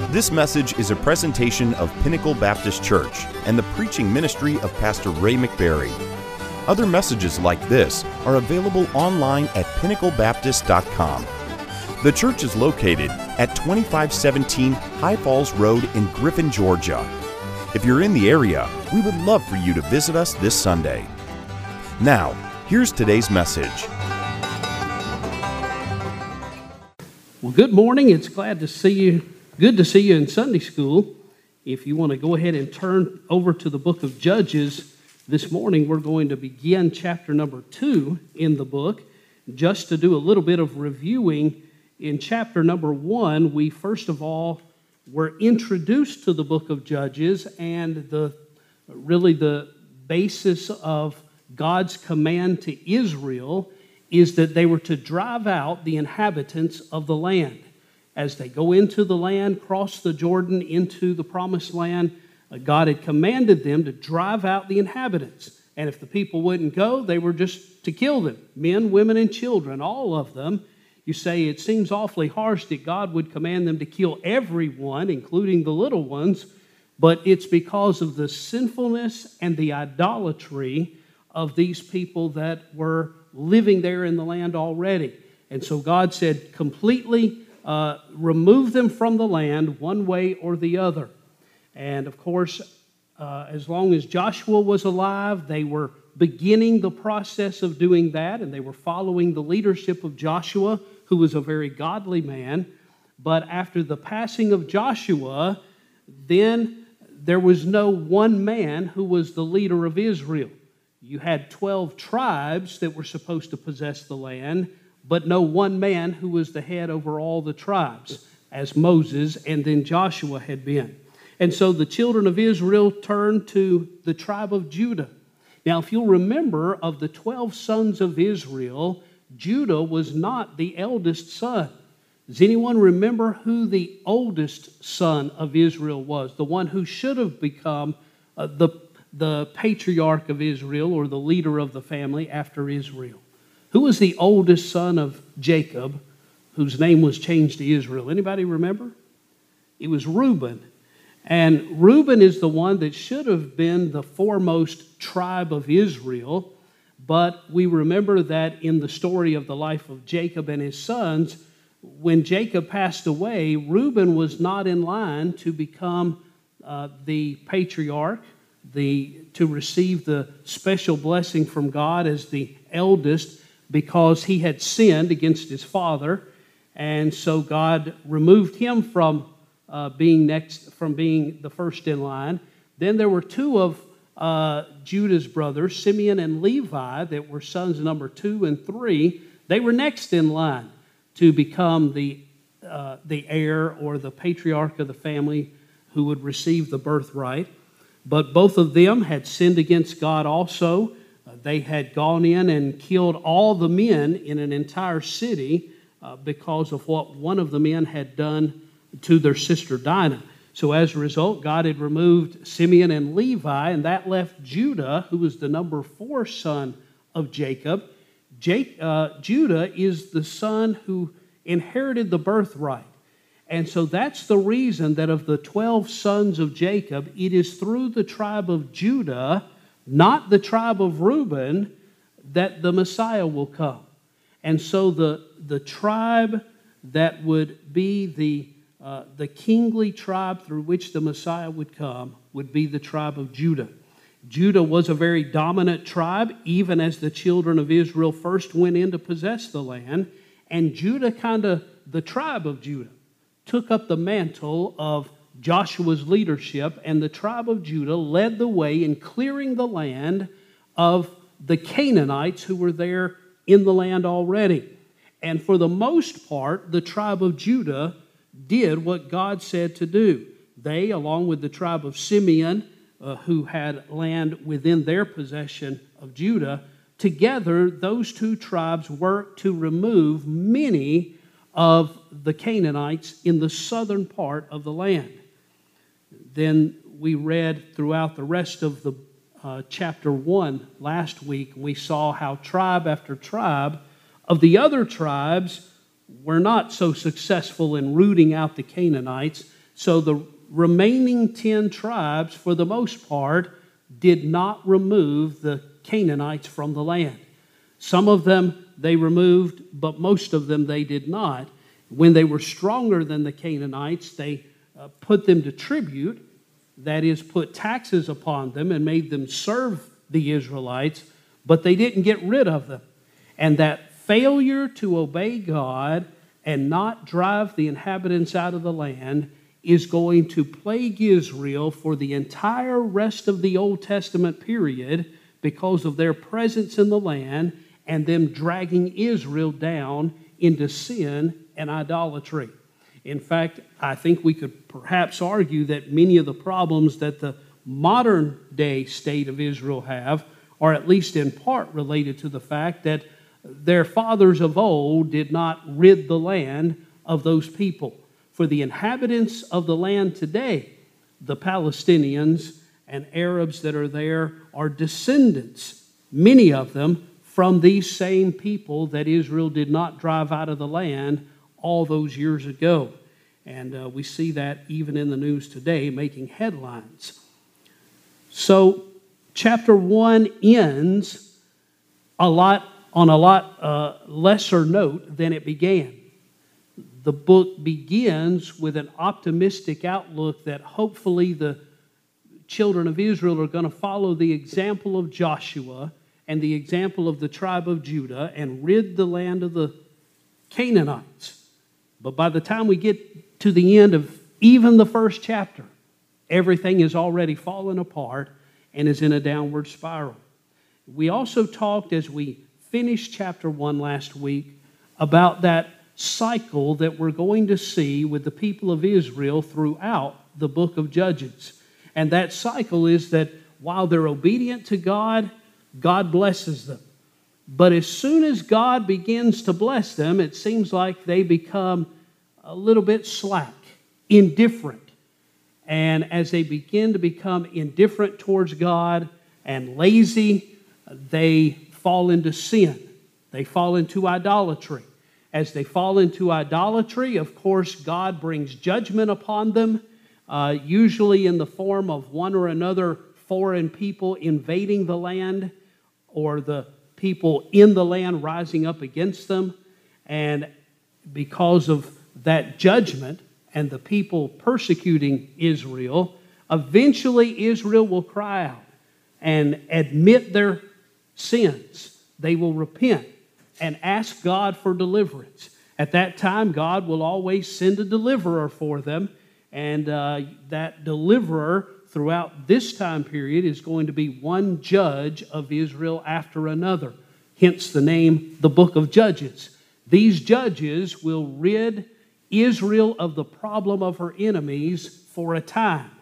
This message is a presentation of Pinnacle Baptist Church and the preaching ministry of Pastor Ray McBarry. Other messages like this are available online at pinnaclebaptist.com. The church is located at 2517 High Falls Road in Griffin, Georgia. If you're in the area, we would love for you to visit us this Sunday. Now, here's today's message. Well, good morning. It's good to see you in Sunday school. If you want to go ahead and turn over to the book of Judges, this morning we're going to begin chapter number 2 in the book. Just to do a little bit of reviewing, in chapter number 1, we first of all were introduced to the book of Judges and the basis of God's command to Israel is that they were to drive out the inhabitants of the land. As they go into the land, cross the Jordan into the promised land, God had commanded them to drive out the inhabitants. And if the people wouldn't go, they were just to kill them. Men, women, and children, all of them. You say it seems awfully harsh that God would command them to kill everyone, including the little ones, but it's because of the sinfulness and the idolatry of these people that were living there in the land already. And so God said, completely remove them from the land one way or the other. And of course, as long as Joshua was alive, they were beginning the process of doing that, and they were following the leadership of Joshua, who was a very godly man. But after the passing of Joshua, then there was no one man who was the leader of Israel. You had 12 tribes that were supposed to possess the land, but no one man who was the head over all the tribes, as Moses and then Joshua had been. And so the children of Israel turned to the tribe of Judah. Now, if you'll remember, of the 12 sons of Israel, Judah was not the eldest son. Does anyone remember who the oldest son of Israel was? The one who should have become the patriarch of Israel, or the leader of the family after Israel. Who was the oldest son of Jacob, whose name was changed to Israel? Anybody remember? It was Reuben. And Reuben is the one that should have been the foremost tribe of Israel, but we remember that in the story of the life of Jacob and his sons, when Jacob passed away, Reuben was not in line to become the patriarch, to receive the special blessing from God as the eldest, because he had sinned against his father, and so God removed him from being the first in line. Then there were two of Judah's brothers, Simeon and Levi, that were sons number 2 and 3. They were next in line to become the heir or the patriarch of the family who would receive the birthright. But both of them had sinned against God also. They had gone in and killed all the men in an entire city because of what one of the men had done to their sister Dinah. So as a result, God had removed Simeon and Levi, and that left Judah, who was the number 4 son of Jacob. Judah is the son who inherited the birthright. And so that's the reason that of the 12 sons of Jacob, it is through the tribe of Judah, not the tribe of Reuben, that the Messiah will come. And so the tribe that would be the kingly tribe through which the Messiah would come would be the tribe of Judah. Judah was a very dominant tribe, even as the children of Israel first went in to possess the land. And Judah, the tribe of Judah, took up the mantle of Joshua's leadership, and the tribe of Judah led the way in clearing the land of the Canaanites who were there in the land already. And for the most part, the tribe of Judah did what God said to do. They, along with the tribe of Simeon, who had land within their possession of Judah, together those two tribes worked to remove many of the Canaanites in the southern part of the land. Then we read throughout the rest of the chapter 1 last week, we saw how tribe after tribe of the other tribes were not so successful in rooting out the Canaanites. So the remaining 10 tribes, for the most part, did not remove the Canaanites from the land. Some of them they removed, but most of them they did not. When they were stronger than the Canaanites, they put them to tribute, that is, put taxes upon them and made them serve the Israelites, but they didn't get rid of them. And that failure to obey God and not drive the inhabitants out of the land is going to plague Israel for the entire rest of the Old Testament period because of their presence in the land and them dragging Israel down into sin and idolatry. In fact, I think we could perhaps argue that many of the problems that the modern day state of Israel have are at least in part related to the fact that their fathers of old did not rid the land of those people. For the inhabitants of the land today, the Palestinians and Arabs that are there are descendants, many of them, from these same people that Israel did not drive out of the land all those years ago. And we see that even in the news today, making headlines. So chapter 1 ends on a lot lesser note than it began. The book begins with an optimistic outlook that hopefully the children of Israel are going to follow the example of Joshua and the example of the tribe of Judah and rid the land of the Canaanites. But by the time we get to the end of even the first chapter, everything is already fallen apart and is in a downward spiral. We also talked as we finished chapter 1 last week about that cycle that we're going to see with the people of Israel throughout the book of Judges. And that cycle is that while they're obedient to God, God blesses them. But as soon as God begins to bless them, it seems like they become a little bit slack, indifferent. And as they begin to become indifferent towards God and lazy, they fall into sin. They fall into idolatry. As they fall into idolatry, of course, God brings judgment upon them, usually in the form of one or another foreign people invading the land or the people in the land rising up against them. And because of that judgment and the people persecuting Israel, eventually Israel will cry out and admit their sins. They will repent and ask God for deliverance. At that time, God will always send a deliverer for them, and that deliverer throughout this time period is going to be one judge of Israel after another. Hence the name, the book of Judges. These judges will rid Israel of the problem of her enemies for a time.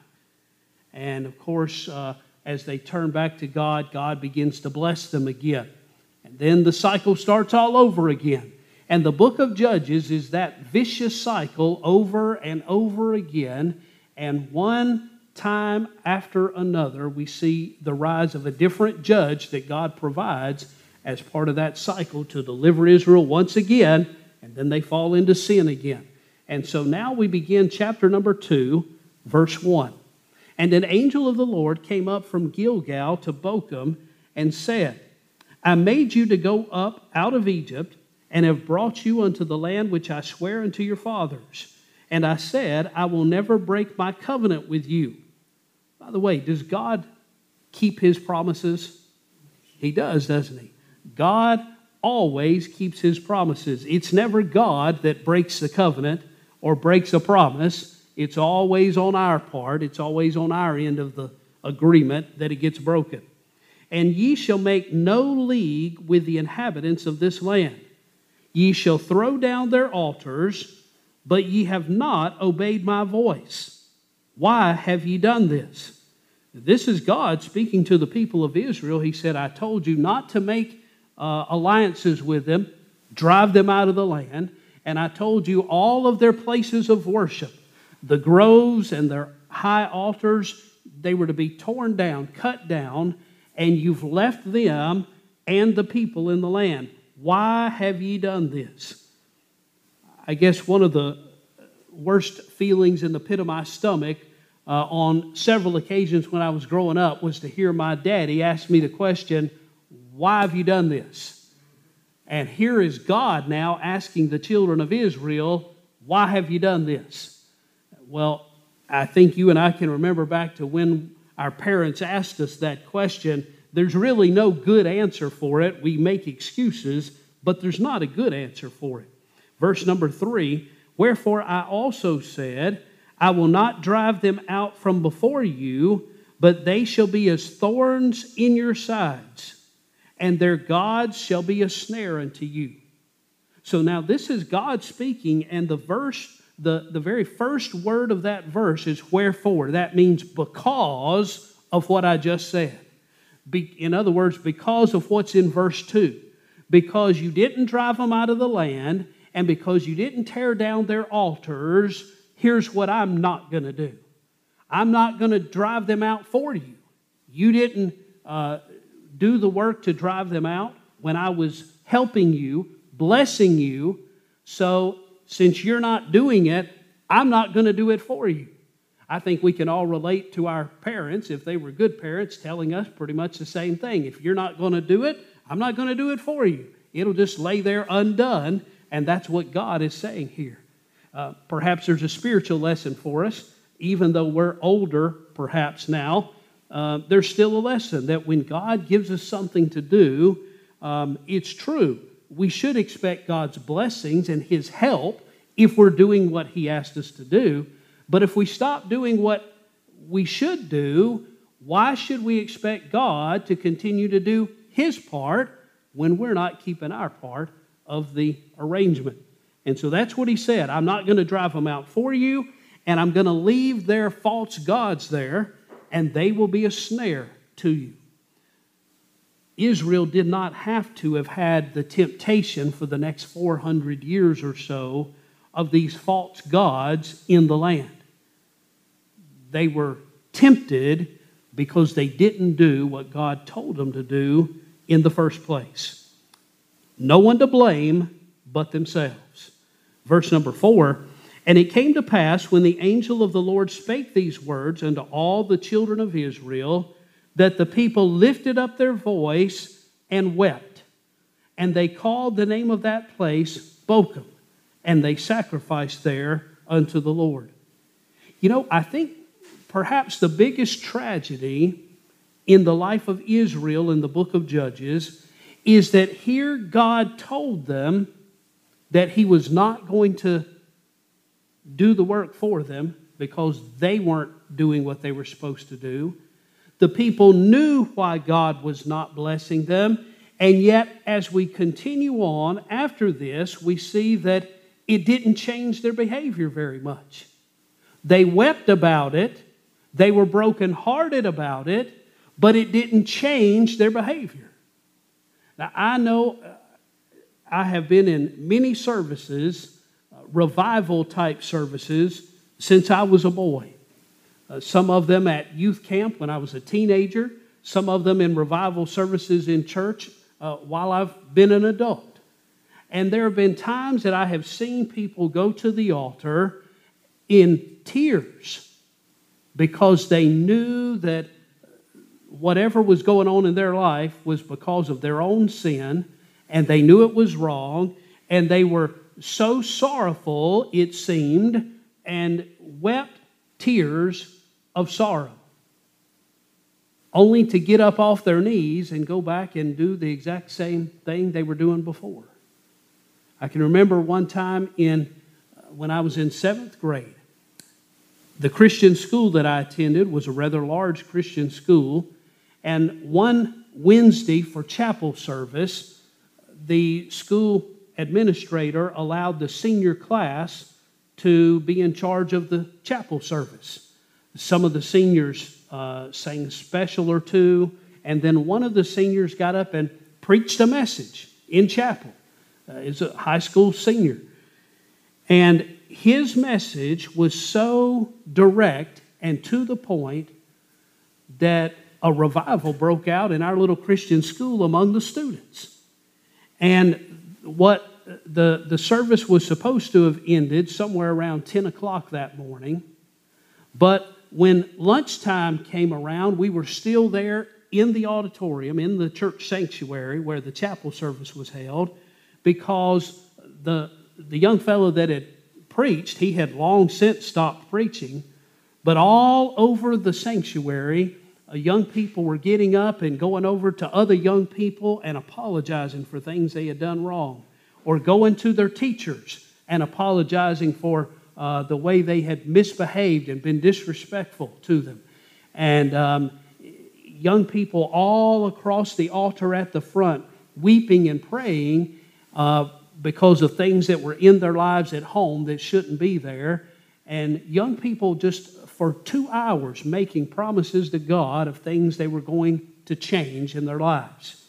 And of course, as they turn back to God, God begins to bless them again. And then the cycle starts all over again. And the book of Judges is that vicious cycle over and over again. And one time after another, we see the rise of a different judge that God provides as part of that cycle to deliver Israel once again. And then they fall into sin again. And so now we begin chapter number 2, verse 1. And an angel of the Lord came up from Gilgal to Bochum and said, I made you to go up out of Egypt and have brought you unto the land which I swear unto your fathers. And I said, I will never break my covenant with you. By the way, does God keep his promises? He does, doesn't he? God always keeps his promises. It's never God that breaks the covenant or breaks a promise. It's always on our part. It's always on our end of the agreement that it gets broken. And ye shall make no league with the inhabitants of this land. Ye shall throw down their altars, but ye have not obeyed my voice. Why have ye done this? This is God speaking to the people of Israel. He said, I told you not to make alliances with them, drive them out of the land, and I told you all of their places of worship, the groves and their high altars, they were to be torn down, cut down, and you've left them and the people in the land. Why have ye done this? I guess one of the worst feelings in the pit of my stomach on several occasions when I was growing up was to hear my daddy ask me the question, why have you done this? And here is God now asking the children of Israel, why have you done this? Well, I think you and I can remember back to when our parents asked us that question. There's really no good answer for it. We make excuses, but there's not a good answer for it. Verse number 3, wherefore I also said, I will not drive them out from before you, but they shall be as thorns in your sides, and their gods shall be a snare unto you. So now this is God speaking, and the very first word of that verse is wherefore. That means because of what I just said. In other words, because of what's in verse 2. Because you didn't drive them out of the land, and because you didn't tear down their altars, here's what I'm not going to do. I'm not going to drive them out for you. You didn't do the work to drive them out when I was helping you, blessing you. So since you're not doing it, I'm not going to do it for you. I think we can all relate to our parents, if they were good parents, telling us pretty much the same thing. If you're not going to do it, I'm not going to do it for you. It'll just lay there undone, and that's what God is saying here. Perhaps there's a spiritual lesson for us, even though we're older perhaps now. There's still a lesson that when God gives us something to do, it's true. We should expect God's blessings and His help if we're doing what He asked us to do. But if we stop doing what we should do, why should we expect God to continue to do His part when we're not keeping our part of the arrangement? And so that's what He said. I'm not going to drive them out for you, and I'm going to leave their false gods there, and they will be a snare to you. Israel did not have to have had the temptation for the next 400 years or so of these false gods in the land. They were tempted because they didn't do what God told them to do in the first place. No one to blame but themselves. Verse number 4, and it came to pass when the angel of the Lord spake these words unto all the children of Israel, that the people lifted up their voice and wept. And they called the name of that place Bochim, and they sacrificed there unto the Lord. You know, I think perhaps the biggest tragedy in the life of Israel in the book of Judges is that here God told them that He was not going to do the work for them because they weren't doing what they were supposed to do. The people knew why God was not blessing them, and yet as we continue on after this, we see that it didn't change their behavior very much. They wept about it, they were brokenhearted about it, but it didn't change their behavior. Now, I know I have been in many services, revival-type services, since I was a boy. Some of them at youth camp when I was a teenager, some of them in revival services in church while I've been an adult. And there have been times that I have seen people go to the altar in tears because they knew that whatever was going on in their life was because of their own sin, and they knew it was wrong, and they were so sorrowful, it seemed, and wept tears of sorrow, only to get up off their knees and go back and do the exact same thing they were doing before. I can remember one time when I was in 7th grade, the Christian school that I attended was a rather large Christian school, and one Wednesday for chapel service, the school administrator allowed the senior class to be in charge of the chapel service. Some of the seniors sang a special or two, and then one of the seniors got up and preached a message in chapel. He's a high school senior. And his message was so direct and to the point that a revival broke out in our little Christian school among the students. And what the service was supposed to have ended somewhere around 10 o'clock that morning. But when lunchtime came around, we were still there in the auditorium, in the church sanctuary where the chapel service was held, because the young fellow that had preached, he had long since stopped preaching, but all over the sanctuary, young people were getting up and going over to other young people and apologizing for things they had done wrong, or going to their teachers and apologizing for the way they had misbehaved and been disrespectful to them. And young people all across the altar at the front weeping and praying because of things that were in their lives at home that shouldn't be there. And young people just for 2 hours making promises to God of things they were going to change in their lives.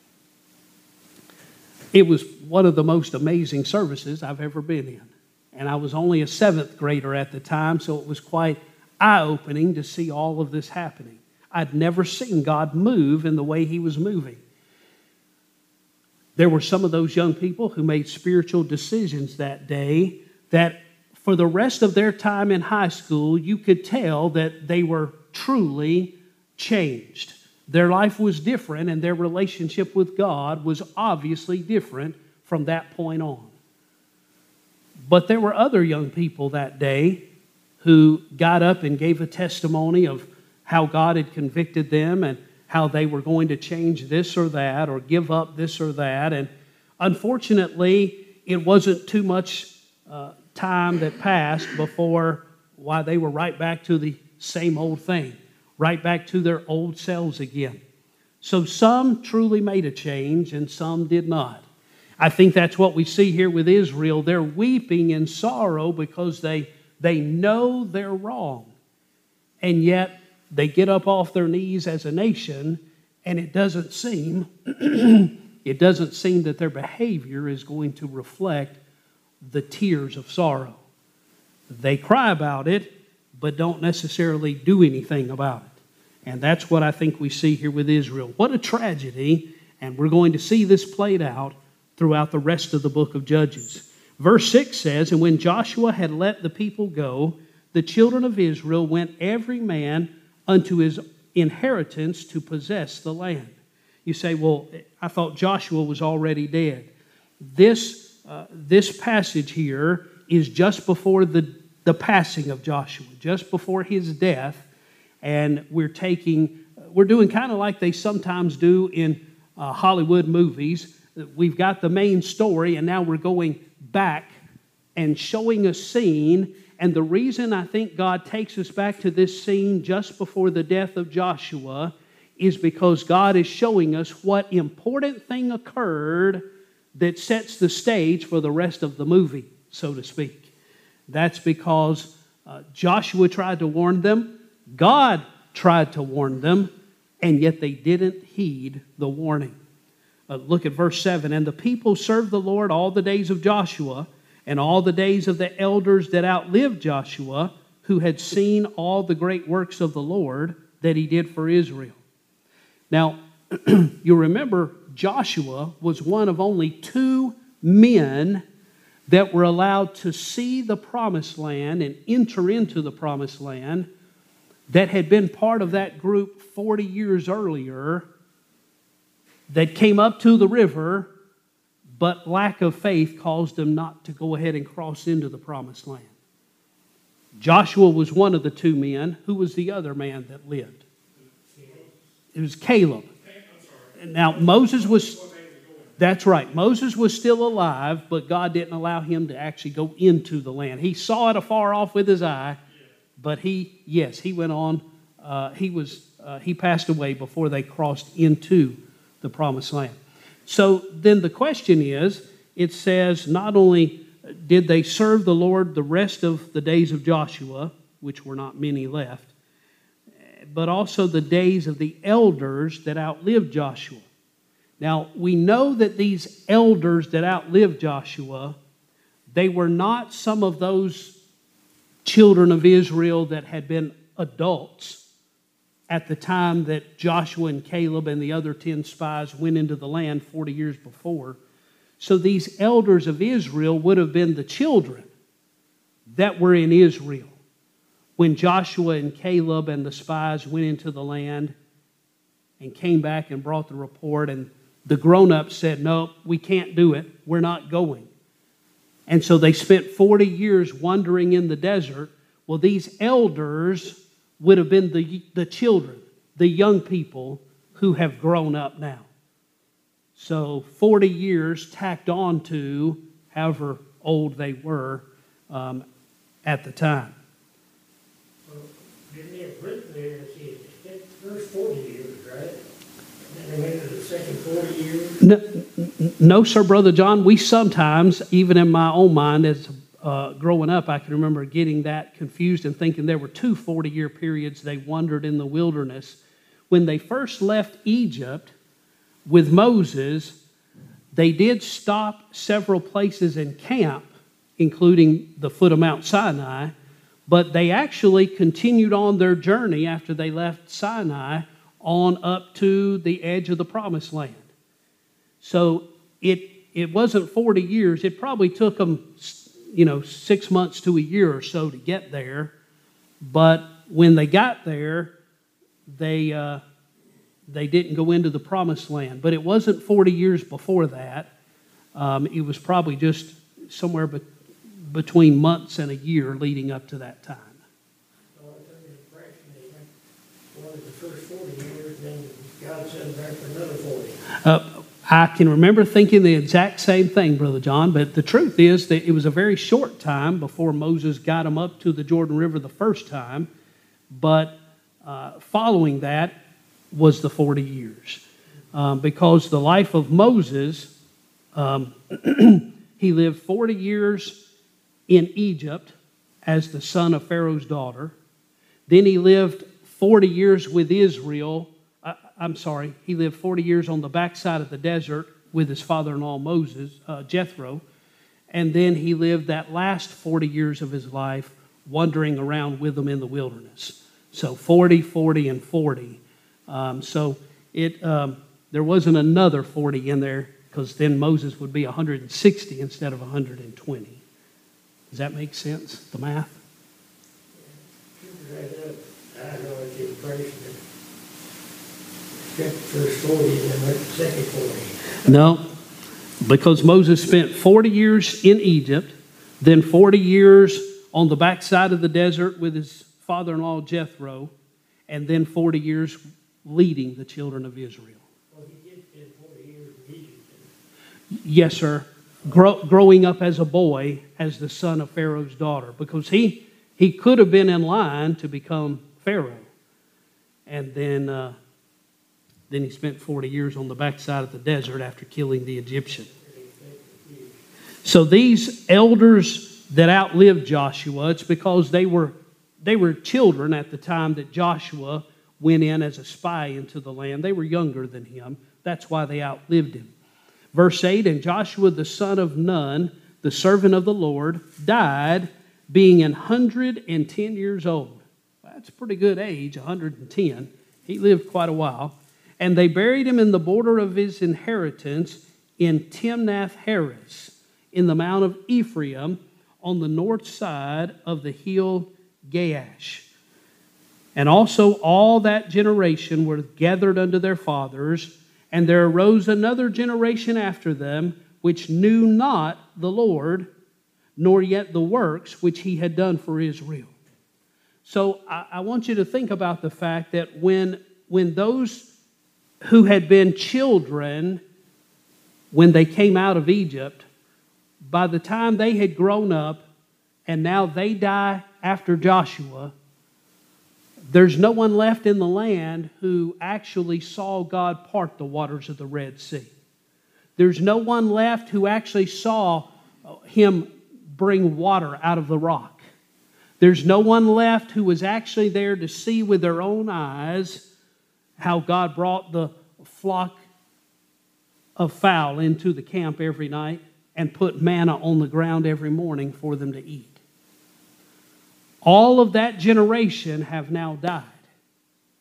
It was one of the most amazing services I've ever been in. And I was only a 7th grader at the time, so it was quite eye-opening to see all of this happening. I'd never seen God move in the way He was moving. There were some of those young people who made spiritual decisions that day that for the rest of their time in high school, you could tell that they were truly changed. Their life was different, and their relationship with God was obviously different from that point on. But there were other young people that day who got up and gave a testimony of how God had convicted them and how they were going to change this or that or give up this or that. And unfortunately, it wasn't too much time that passed before they were right back to the same old thing, right back to their old selves again. So some truly made a change and some did not. I think that's what we see here with Israel. They're weeping in sorrow because they know they're wrong. And yet they get up off their knees as a nation, and it doesn't seem that their behavior is going to reflect the tears of sorrow. They cry about it, but don't necessarily do anything about it. And that's what I think we see here with Israel. What a tragedy, and we're going to see this played out throughout the rest of the book of Judges. Verse 6 says, "And when Joshua had let the people go, the children of Israel went every man unto his inheritance to possess the land." You say, well, I thought Joshua was already dead. This passage here is just before the passing of Joshua, just before his death, and we're doing kind of like they sometimes do in Hollywood movies. We've got the main story, and now we're going back and showing a scene. And the reason I think God takes us back to this scene just before the death of Joshua is because God is showing us what important thing occurred that sets the stage for the rest of the movie, so to speak. That's because Joshua tried to warn them, God tried to warn them, and yet they didn't heed the warning. Look at verse 7. "And the people served the Lord all the days of Joshua, and all the days of the elders that outlived Joshua, who had seen all the great works of the Lord that He did for Israel." Now, you remember Joshua was one of only 2 men that were allowed to see the promised land and enter into the promised land that had been part of that group 40 years earlier that came up to the river, but lack of faith caused them not to go ahead and cross into the promised land. Joshua was one of the 2 men. Who was the other man that lived? It was Caleb. Now, Moses was... That's right. Moses was still alive, but God didn't allow him to actually go into the land. He saw it afar off with his eye, but he went on. He passed away before they crossed into the promised land. So then the question is, it says not only did they serve the Lord the rest of the days of Joshua, which were not many left, but also the days of the elders that outlived Joshua. Now, we know that these elders that outlived Joshua, they were not some of those children of Israel that had been adults at the time that Joshua and Caleb and the other 10 spies went into the land 40 years before. So these elders of Israel would have been the children that were in Israel when Joshua and Caleb and the spies went into the land and came back and brought the report, and the grown-ups said, no, we can't do it. We're not going. And so they spent 40 years wandering in the desert. Well, these elders would have been the children, the young people who have grown up now. So 40 years tacked on to however old they were at the time. Well, didn't they have written there, see, the first 40 years, right? And then they went to the second 40 years? No, sir, Brother John. We sometimes, even in my own mind, as growing up, I can remember getting that confused and thinking there were two 40-year periods they wandered in the wilderness. When they first left Egypt with Moses, they did stop several places in camp, including the foot of Mount Sinai, but they actually continued on their journey after they left Sinai on up to the edge of the Promised Land. So it wasn't 40 years. It probably took them 6 months to a year or so to get there. But when they got there, they didn't go into the Promised Land. But it wasn't 40 years before that. It was probably just somewhere between months and a year leading up to that time. So I was under the impression they went the first 40 years, then God sent them back for another 40. I can remember thinking the exact same thing, Brother John, but the truth is that it was a very short time before Moses got them up to the Jordan River the first time, but following that was the 40 years. Because the life of Moses, he lived 40 years in Egypt as the son of Pharaoh's daughter. Then he lived 40 years with Israel. He lived 40 years on the backside of the desert with his father-in-law Moses, Jethro. And then he lived that last 40 years of his life wandering around with them in the wilderness. So 40, 40, and 40. There wasn't another 40 in there because then Moses would be 160 instead of 120. Does that make sense, the math? I don't know what the impression is. Got the first 40 and then went to the second 40. No, because Moses spent 40 years in Egypt, then 40 years on the backside of the desert with his father-in-law Jethro, and then 40 years leading the children of Israel. Well, he did spend 40 years in Egypt. Yes, sir. Growing up as a boy as the son of Pharaoh's daughter, because he could have been in line to become Pharaoh. And then he spent 40 years on the backside of the desert after killing the Egyptian. So these elders that outlived Joshua, it's because they were children at the time that Joshua went in as a spy into the land. They were younger than him. That's why they outlived him. Verse 8, and Joshua the son of Nun, the servant of the Lord, died being 110 years old. That's a pretty good age, 110. He lived quite a while. And they buried him in the border of his inheritance in Timnath-Heres, in the mount of Ephraim, on the north side of the hill Gaash. And also all that generation were gathered unto their fathers, and there arose another generation after them, which knew not the Lord, nor yet the works which he had done for Israel. So I want you to think about the fact that when those who had been children, when they came out of Egypt, by the time they had grown up, and now they die after Joshua, there's no one left in the land who actually saw God part the waters of the Red Sea. There's no one left who actually saw him bring water out of the rock. There's no one left who was actually there to see with their own eyes how God brought the flock of fowl into the camp every night and put manna on the ground every morning for them to eat. All of that generation have now died.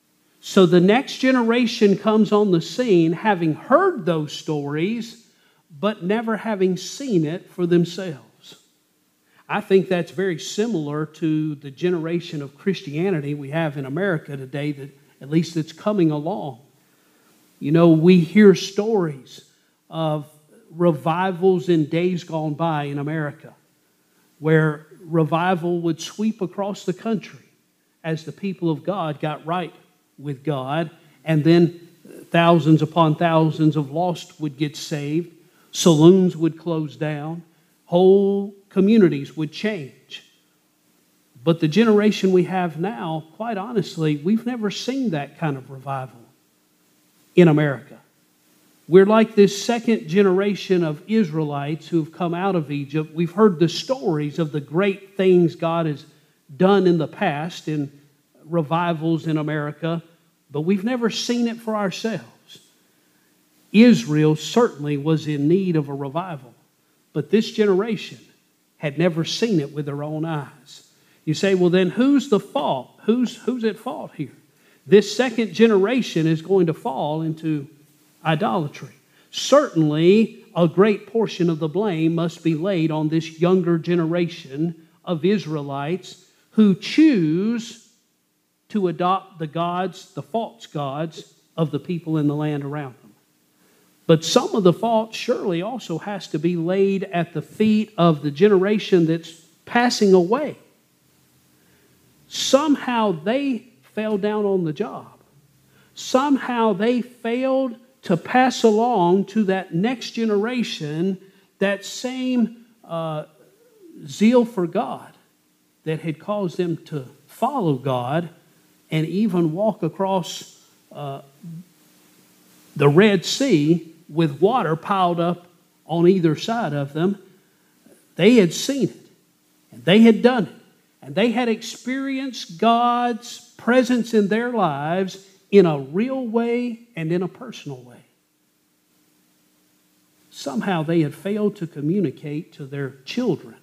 So the next generation comes on the scene having heard those stories, but never having seen it for themselves. I think that's very similar to the generation of Christianity we have in America today, that at least it's coming along. You know, we hear stories of revivals in days gone by in America, where revival would sweep across the country as the people of God got right with God, and then thousands upon thousands of lost would get saved, saloons would close down, whole communities would change. But the generation we have now, quite honestly, we've never seen that kind of revival in America. We're like this second generation of Israelites who've come out of Egypt. We've heard the stories of the great things God has done in the past in revivals in America, but we've never seen it for ourselves. Israel certainly was in need of a revival, but this generation had never seen it with their own eyes. You say, well, then who's the fault? Who's at fault here? This second generation is going to fall into idolatry. Certainly, a great portion of the blame must be laid on this younger generation of Israelites who choose to adopt the gods, the false gods of the people in the land around them. But some of the fault surely also has to be laid at the feet of the generation that's passing away. Somehow they fell down on the job. Somehow they failed to pass along to that next generation that same zeal for God that had caused them to follow God and even walk across the Red Sea with water piled up on either side of them. They had seen it, and they had done it, and they had experienced God's presence in their lives in a real way and in a personal way. Somehow they had failed to communicate to their children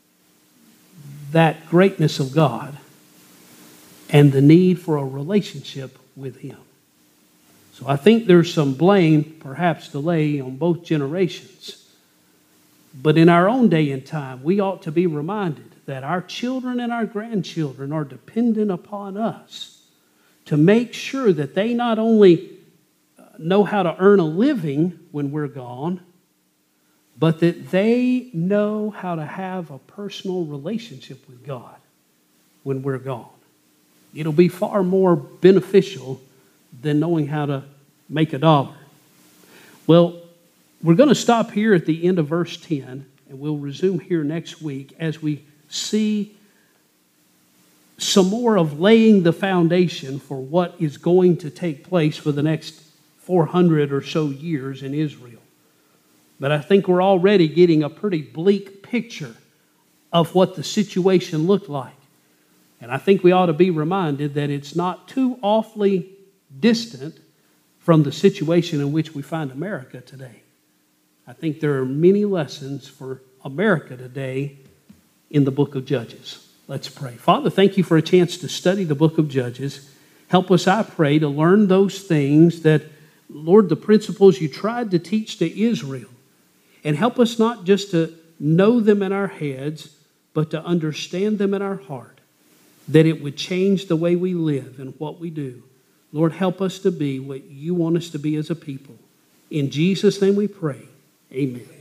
that greatness of God and the need for a relationship with Him. So I think there's some blame, perhaps, to lay on both generations. But in our own day and time, we ought to be reminded that our children and our grandchildren are dependent upon us to make sure that they not only know how to earn a living when we're gone, but that they know how to have a personal relationship with God when we're gone. It'll be far more beneficial than knowing how to make a dollar. Well, we're going to stop here at the end of verse 10, and we'll resume here next week as we see some more of laying the foundation for what is going to take place for the next 400 or so years in Israel. But I think we're already getting a pretty bleak picture of what the situation looked like. And I think we ought to be reminded that it's not too awfully distant from the situation in which we find America today. I think there are many lessons for America today in the book of Judges. Let's pray. Father, thank you for a chance to study the book of Judges. Help us, I pray, to learn those things that, Lord, the principles you tried to teach to Israel. And help us not just to know them in our heads, but to understand them in our heart, that it would change the way we live and what we do. Lord, help us to be what you want us to be as a people. In Jesus' name we pray. Amen.